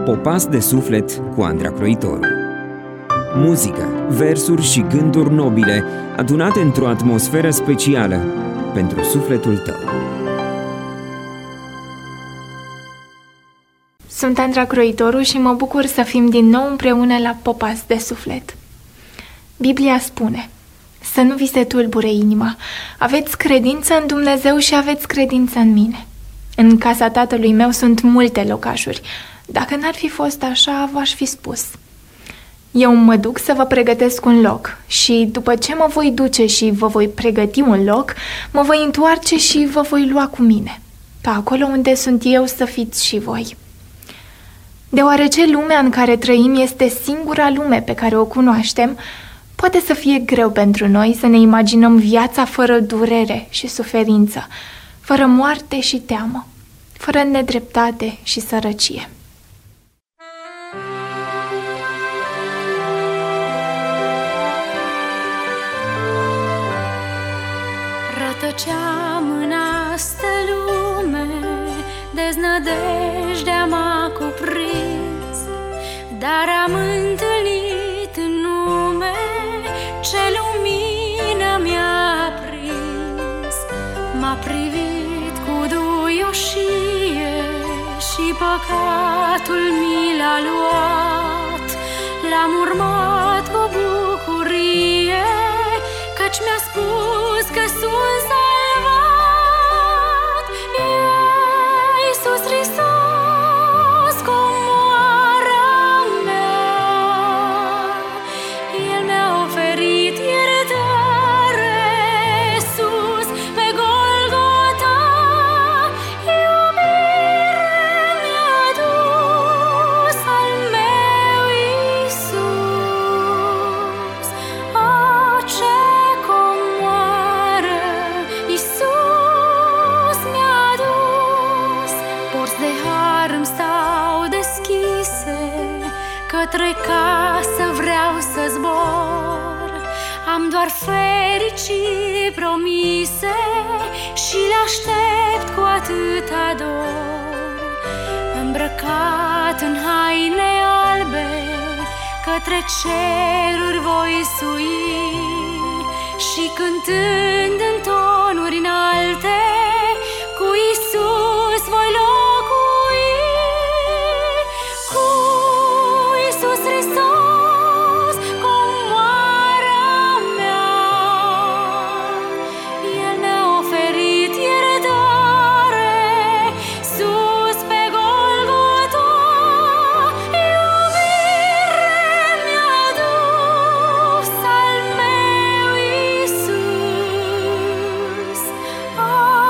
Popas de suflet cu Andra Croitoru. Muzică, versuri și gânduri nobile adunate într-o atmosferă specială pentru sufletul tău. Sunt Andra Croitoru și mă bucur să fim din nou împreună la Popas de suflet. Biblia spune: să nu vi se tulbure inima, aveți credință în Dumnezeu și aveți credință în mine. În casa tatălui meu sunt multe locașuri. Dacă n-ar fi fost așa, v-aș fi spus. Eu mă duc să vă pregătesc un loc și după ce mă voi duce și vă voi pregăti un loc, mă voi întoarce și vă voi lua cu mine, ca acolo unde sunt eu să fiți și voi. Deoarece lumea în care trăim este singura lume pe care o cunoaștem, poate să fie greu pentru noi să ne imaginăm viața fără durere și suferință, fără moarte și teamă, fără nedreptate și sărăcie. Rătăceam în astă lume, deznădejdea m-a cuprins, dar am întâlnit în nume ce lumină mi-a prins. M-a privit cu duioșie și păcatul mi l-a luat. L-am urmat cu bucurie, căci mi-a spus că sunt salvat. Iisus Hristos, comoara mea, El mi-a oferit iertare sus pe Golgota. Iubire mi-a dus al meu Iisus. Ce comoară Iisus mi-a dus. Porți de har îmi stau deschise, către casă vreau să zbor. Am doar fericiri promise și le aștept cu atâta dor. Îmbrăcat în haine albe, către ceruri voi sui și cântând în tonuri înalte, cu Iisus voi locui. Cu Iisus Hristos, comoara mea, El mi-a oferit iertare sus pe Golgota. Iubire mi-a dus al meu Iisus.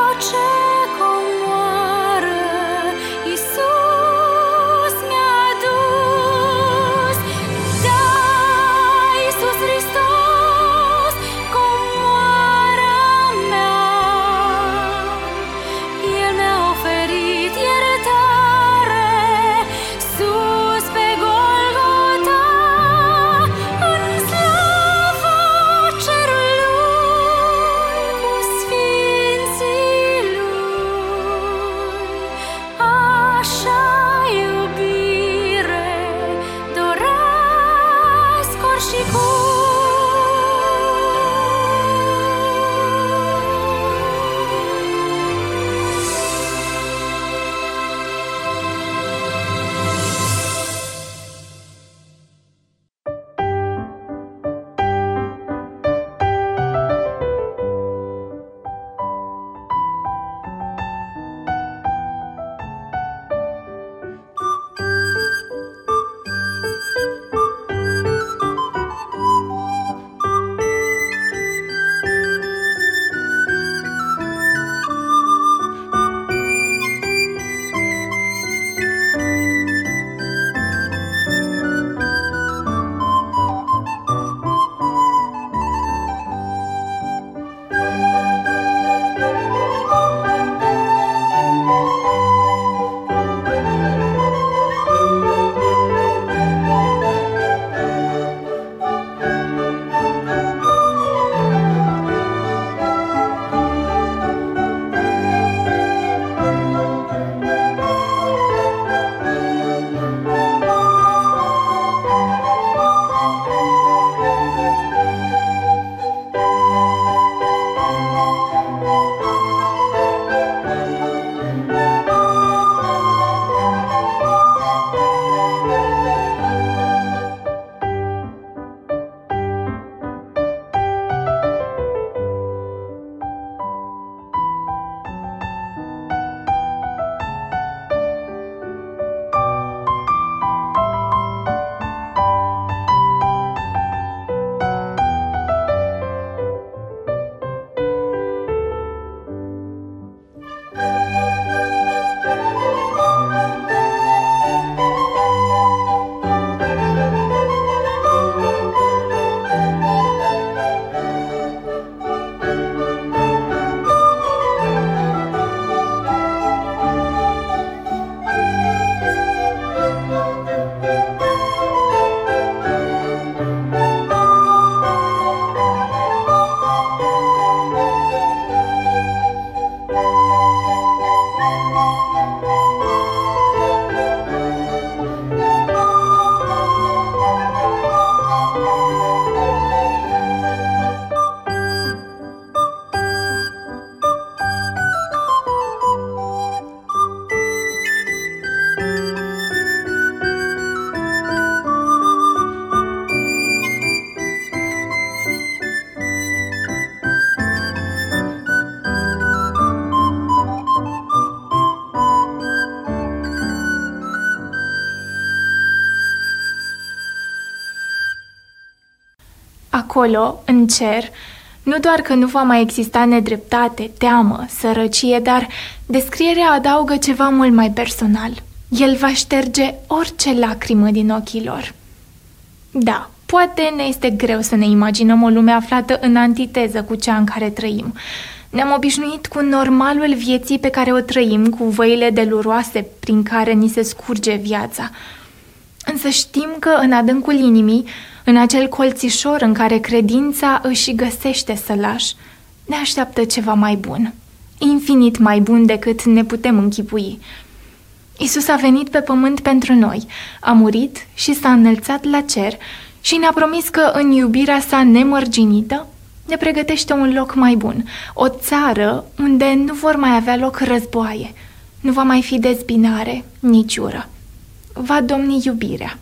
acolo, în cer, nu doar că nu va mai exista nedreptate, teamă, sărăcie, dar descrierea adaugă ceva mult mai personal. El va șterge orice lacrimă din ochii lor. Da, poate ne este greu să ne imaginăm o lume aflată în antiteză cu cea în care trăim. Ne-am obișnuit cu normalul vieții pe care o trăim, cu văile deluroase prin care ni se scurge viața. Însă știm că în adâncul inimii, în acel colțișor în care credința își găsește sălaș, ne așteaptă ceva mai bun, infinit mai bun decât ne putem închipui. Iisus a venit pe pământ pentru noi, a murit și s-a înălțat la cer și ne-a promis că în iubirea sa nemărginită ne pregătește un loc mai bun, o țară unde nu vor mai avea loc războaie, nu va mai fi dezbinare, nici ură. Va domni iubirea.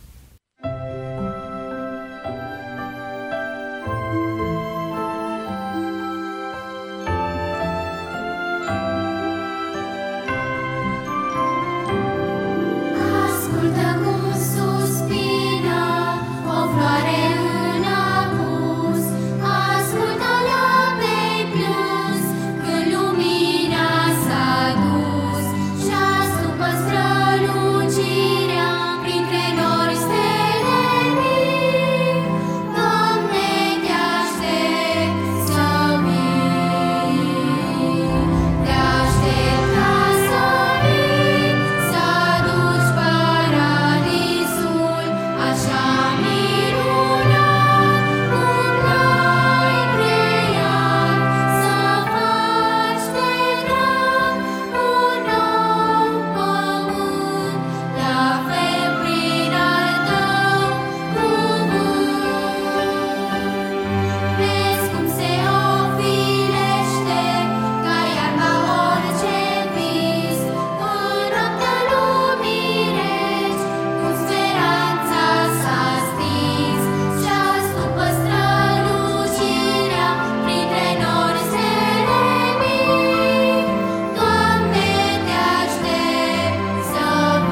Ascultă cum suspină o floare în apus, ascultă-l pe plâns când lumina s-a dus și astupă strălucirea printre nori stele mii. Doamne, te aștept să vii, te aștept ca să vii, să aduci paradisul așa minunat, cum l-ai creat, să faci de grab un nou pământ, la fel prin al tău cuvânt. Vezi cum se ofilește ca iarba orice vis, în noaptea lumii reci, cum speranța s-a stins și astupă strălucirea printre nori stele mii. Doamne, te aștept să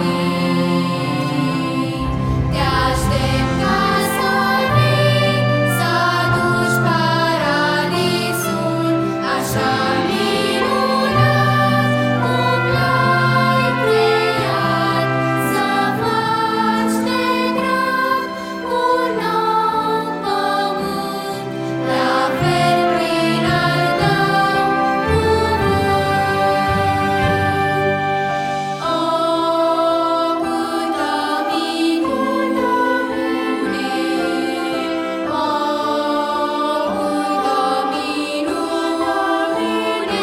vii, te aștept ca să vii, să aduci paradisul așa minunat, cum l-ai creat, să faci de grab un nou pământ, la fel prin al tău cuvânt. O, câtă minune! O, câtă minune!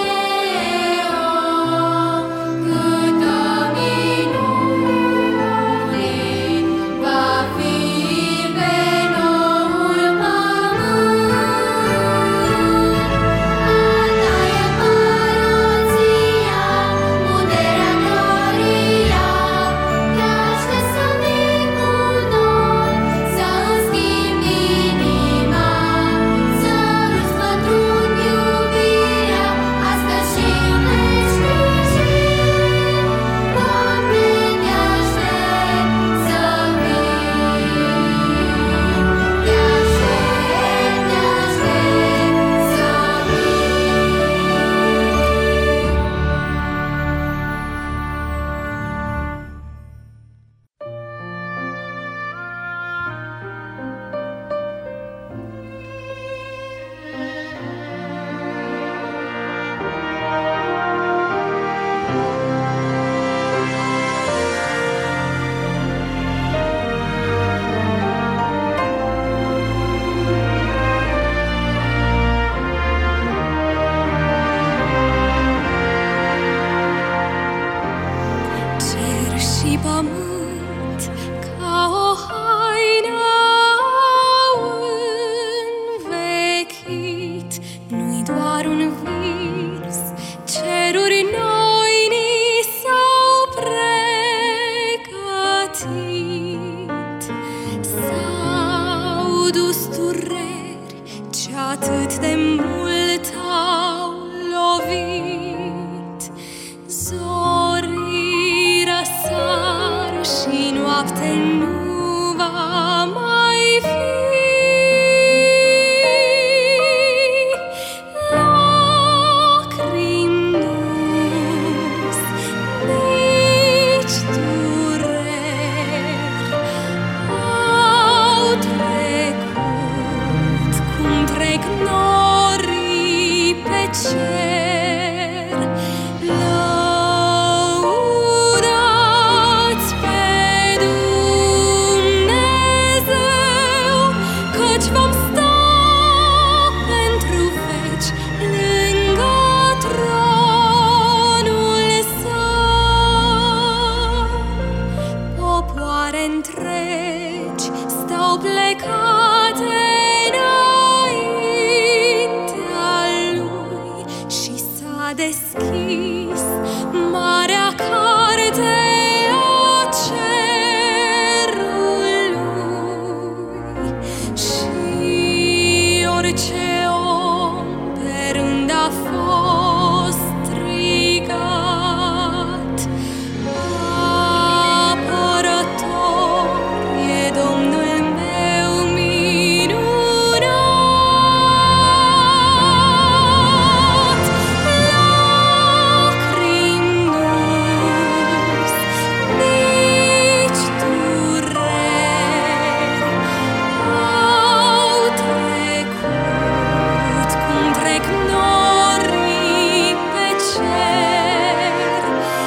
O, câtă minune! Va fi pe noul pământ. A ta e împărăția, puterea, gloria, te aștept să vii cu noi, să îmi schimbi inima, să îți pătrund iubirea, astăzi și în veșnicie. Doamne, te aștept să vii, te aștept să cer și pământ ca o haină au învechit, nu-i doar un vis, ceruri noi ni s-au pregătit. S-au dus dureri ce atât de mult au lovit, zorii răsar și noapte nu va mai fi. întregi stau plecate înaintea lui și s-a deschis marea carte a cerului și orice om pe rând a fost strigat. Apărător e Domnul meu minunat. Lacrimi nu-s, nici dureri au trecut cum trec norii pe cer.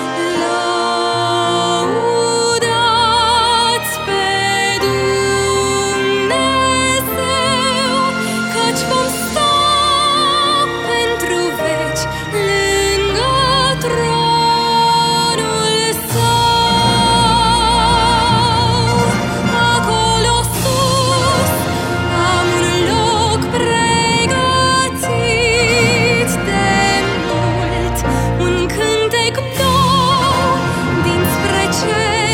Lăudați pe Dumnezeu, căci vom sta pentru veci lângă tronul său. Acolo sus am un loc pregătit de mult, un cântec nou dinspre cer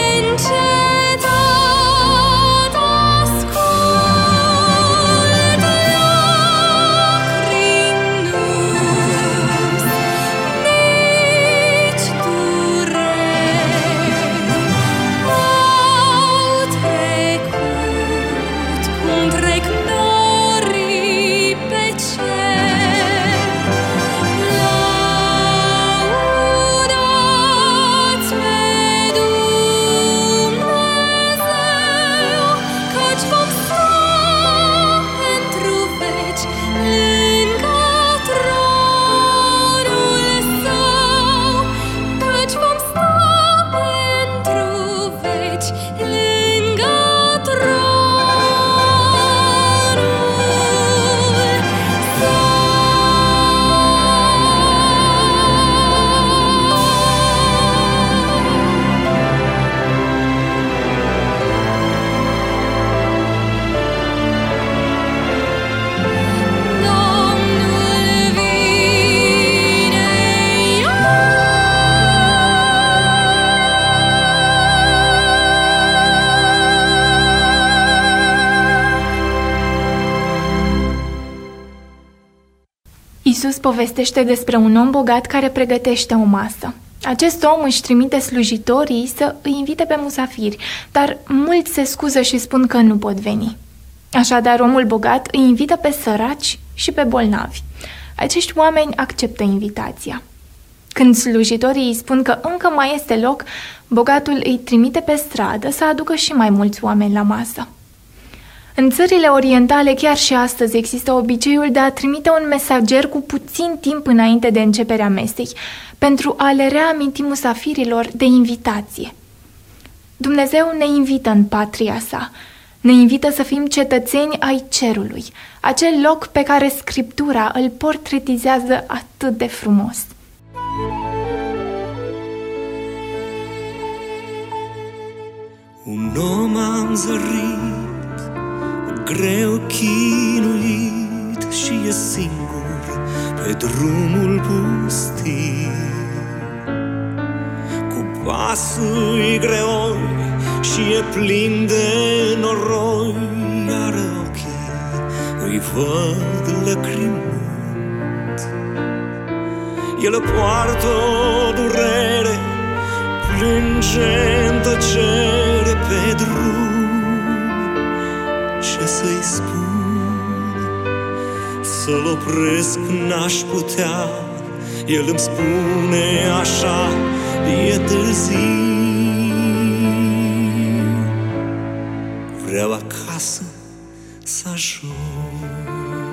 neîncetat. Ascult, lacrimi nu-s, nici dureri au trecut cum trec norii pe cer. Lăudați pe Dumnezeu, căci vom sta pentru veci lângă tronul său, căci vom sta pentru veci lângă tronul Domnul vine Iisus povestește despre un om bogat care pregătește o masă. Acest om își trimite slujitorii să îi invite pe musafiri, dar mulți se scuză și spun că nu pot veni. Așadar, omul bogat îi invită pe săraci și pe bolnavi. Acești oameni acceptă invitația. Când slujitorii îi spun că încă mai este loc, bogatul îi trimite pe stradă să aducă și mai mulți oameni la masă. În țările orientale, chiar și astăzi, există obiceiul de a trimite un mesager cu puțin timp înainte de începerea mesei, pentru a le reaminti musafirilor de invitație. Dumnezeu ne invită în patria sa, ne invită să fim cetățeni ai cerului, acel loc pe care Scriptura îl portretizează atât de frumos. Un om am zărit, greu chinuit și e singur pe drumul pustiu. Cu pasul greoi și e plin de noroi, iar ochii îi văd lăcrimând. El poartă o durere, plânge în tăcere pe drum. Ce să-i spun? Să-l opresc n-aș putea. El îmi spune așa, e târziu. Vreau acasă să ajung.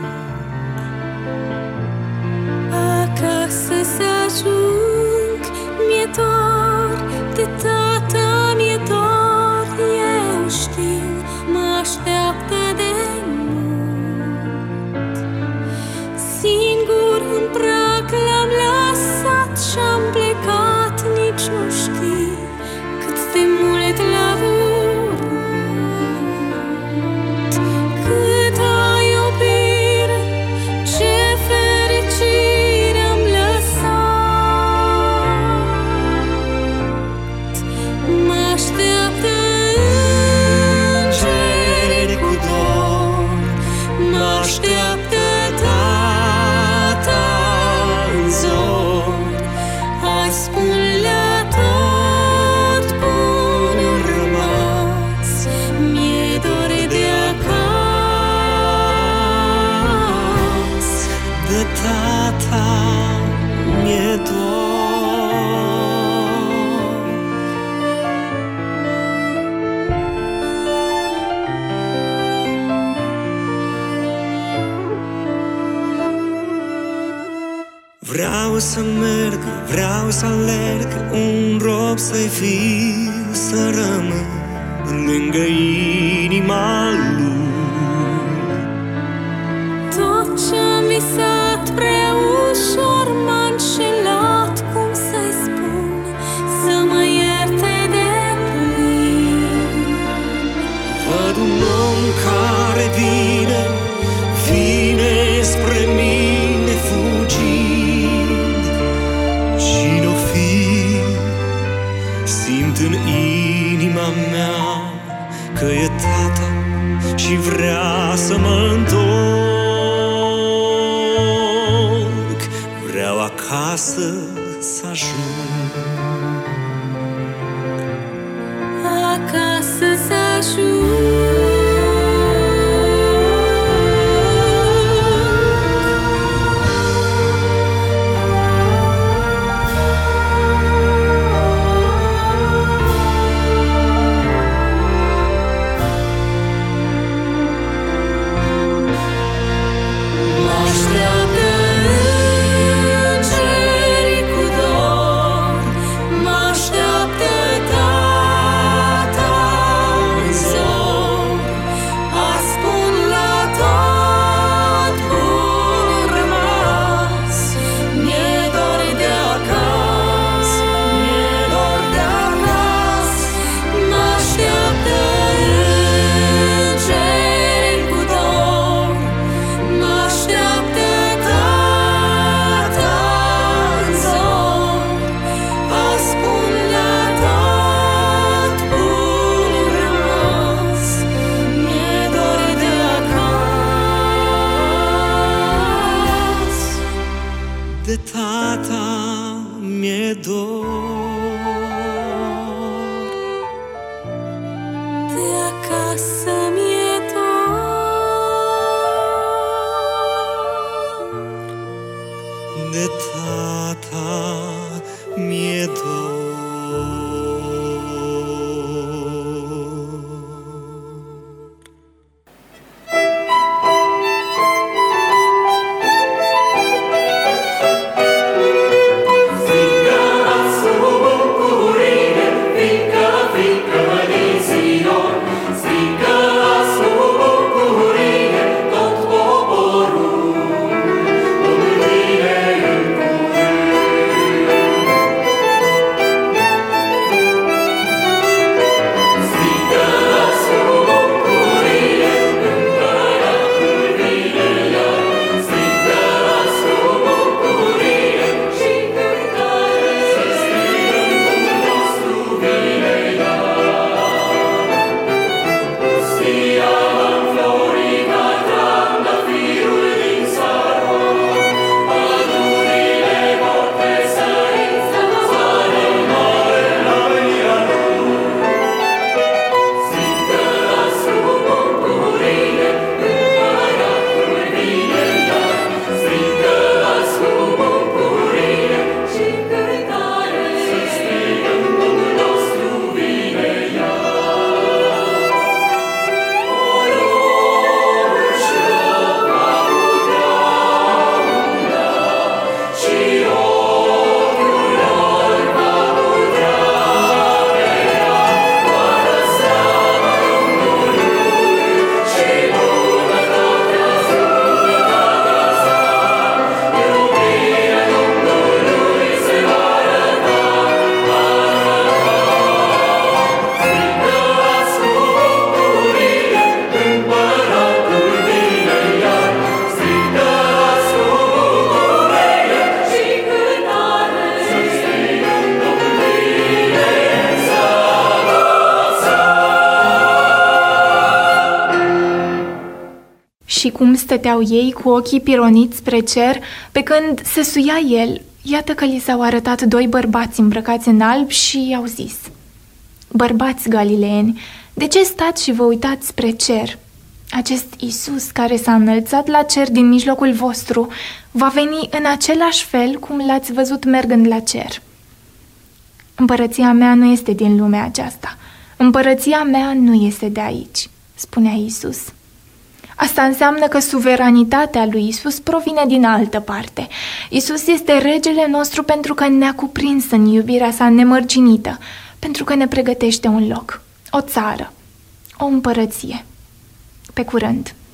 Acasă să ajung, mi-e dor de tata, mi-e dor, eu știu, mă așteaptă de mult. Singur în prag l-am lăsat și-am plecat, nici nu știi cât de mult l-a avut. Vreau să merg, vreau să alerg, un rob să-i fiu, să rămân lângă inima lui. Tot ce-am visat prea ușor m-a înșelat, cum să-i spun, să mă ierte de plin. Văd un om care vine spre mine fugind. Cine-o fi? Simt în inima mea că e tata și vrea să mă întorc. Vreau acasă să ajung, acasă să ajung. de tata mi-e dor, de acasă mi-e dor, de tata mi-e dor. Și cum stăteau ei cu ochii pironiți spre cer, pe când se suia el, iată că li s-au arătat doi bărbați îmbrăcați în alb și i-au zis: Bărbați galileeni, de ce stați și vă uitați spre cer? Acest Iisus care s-a înălțat la cer din mijlocul vostru va veni în același fel cum l-ați văzut mergând la cer. Împărăția mea nu este din lumea aceasta. Împărăția mea nu este de aici, spunea Iisus. Asta înseamnă că suveranitatea lui Isus provine din altă parte. Isus este regele nostru pentru că ne-a cuprins în iubirea sa nemărginită, pentru că ne pregătește un loc, o țară, o împărăție. Pe curând!